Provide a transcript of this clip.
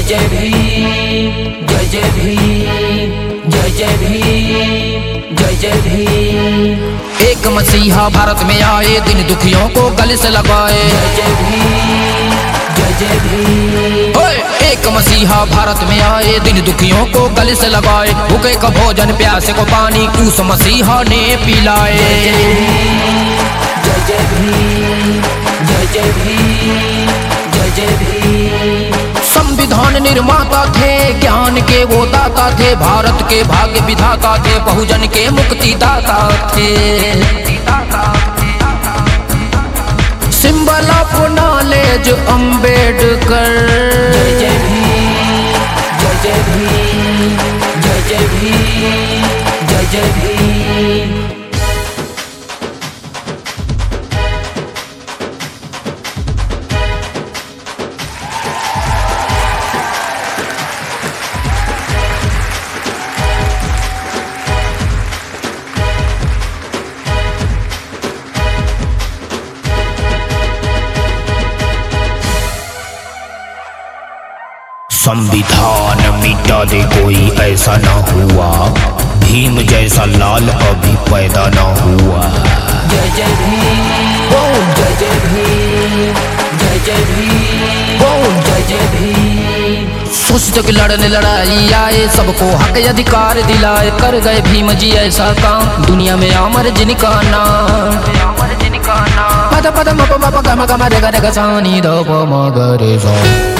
जय भीम, जय जय भीम, जय जय भीम, जय जय भीम। एक मसीहा भारत में आए, दिन दुखियों को गले से लगाए। जय जय भीम, जय जय भीम। एक मसीहा भारत में आए, दिन दुखियों को गले से लगाए। भूखे का भोजन प्यासे को पानी उस मसीहा ने पिलाए। जय जय भीम, जय जय भीम, जय जय भीम। संविधान निर्माता थे, ज्ञान के वो दाता थे, भारत के भाग्य विधाता थे, बहुजन के मुक्ति दाता थे। Symbol of knowledge Ambedkar. जय जय भीम, जय जय भीम, जय जय भीम, जय जय भीम। संविधान मिटा दे कोई ऐसा ना हुआ, भीम जैसा लाल अभी पैदा ना हुआ। जय जय भीम, जय जय भीम, जय जय भीम, जय जय भीम। सोचते कि लड़ने लड़ाई आए, सबको हक अधिकार दिलाए। कर गए भीम जी ऐसा काम, दुनिया में अमर जिनका नाम। पद पद म प म प ग म ग म रे ग रे ग सा नी ध प म ग रे सा।